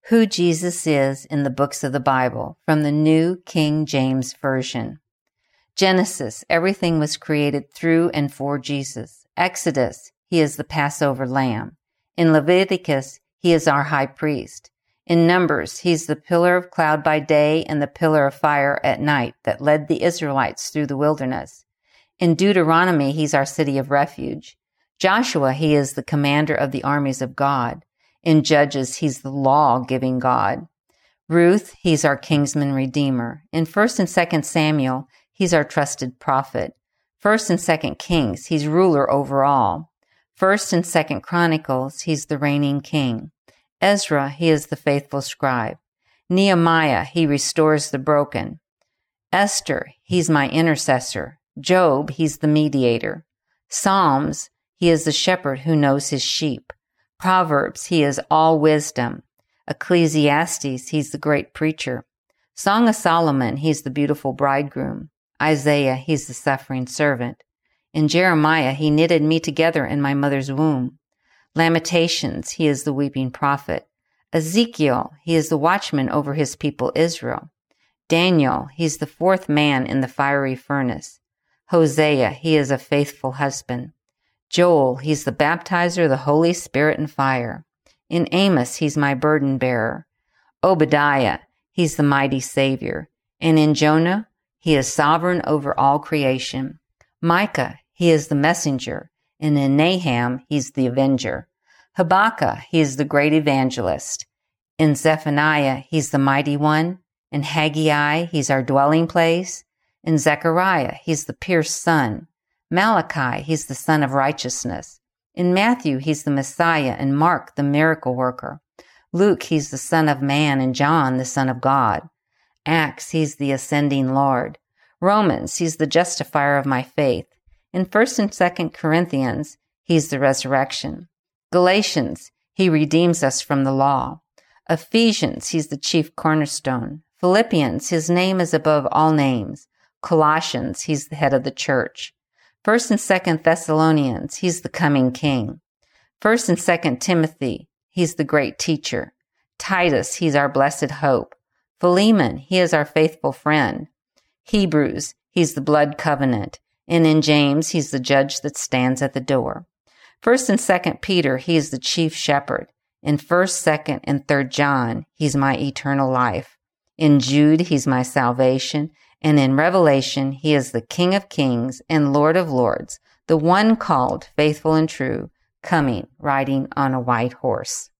Who Jesus is in the books of the Bible from the New King James Version. Genesis, everything was created through and for Jesus. Exodus, he is the Passover lamb. In Leviticus, he is our high priest. In Numbers, he's the pillar of cloud by day and the pillar of fire at night that led the Israelites through the wilderness. In Deuteronomy, he's our city of refuge. Joshua, he is the commander of the armies of God. In Judges, he's the law-giving God. Ruth, he's our kinsman redeemer. In 1st and 2nd Samuel, he's our trusted prophet. 1st and 2nd Kings, he's ruler over all. 1st and 2nd Chronicles, he's the reigning king. Ezra, he is the faithful scribe. Nehemiah, he restores the broken. Esther, he's my intercessor. Job, he's the mediator. Psalms, he is the shepherd who knows his sheep. Proverbs, he is all wisdom. Ecclesiastes, he's the great preacher. Song of Solomon, he's the beautiful bridegroom. Isaiah, he's the suffering servant. In Jeremiah, he knitted me together in my mother's womb. Lamentations, he is the weeping prophet. Ezekiel, he is the watchman over his people Israel. Daniel, he's the fourth man in the fiery furnace. Hosea, he is a faithful husband. Joel, he's the baptizer of the Holy Spirit and fire. In Amos, he's my burden bearer. Obadiah, he's the mighty Savior. And in Jonah, he is sovereign over all creation. Micah, he is the messenger. And in Nahum, he's the avenger. Habakkuk, he is the great evangelist. In Zephaniah, he's the mighty one. In Haggai, he's our dwelling place. In Zechariah, he's the pierced son. Malachi, he's the son of righteousness. In Matthew, he's the Messiah, and Mark, the miracle worker. Luke, he's the Son of Man, and John, the Son of God. Acts, he's the ascending Lord. Romans, he's the justifier of my faith. In 1st and 2nd Corinthians, he's the resurrection. Galatians, he redeems us from the law. Ephesians, he's the chief cornerstone. Philippians, his name is above all names. Colossians, he's the head of the church. 1st and 2nd Thessalonians, he's the coming king. 1st and 2nd Timothy, he's the great teacher. Titus, he's our blessed hope. Philemon, he is our faithful friend. Hebrews, he's the blood covenant. And in James, he's the judge that stands at the door. 1st and 2nd Peter, he is the chief shepherd. In 1st, 2nd, and 3rd John, he's my eternal life. In Jude, he's my salvation. And in Revelation, he is the King of kings and Lord of lords, the one called faithful and true, coming riding on a white horse.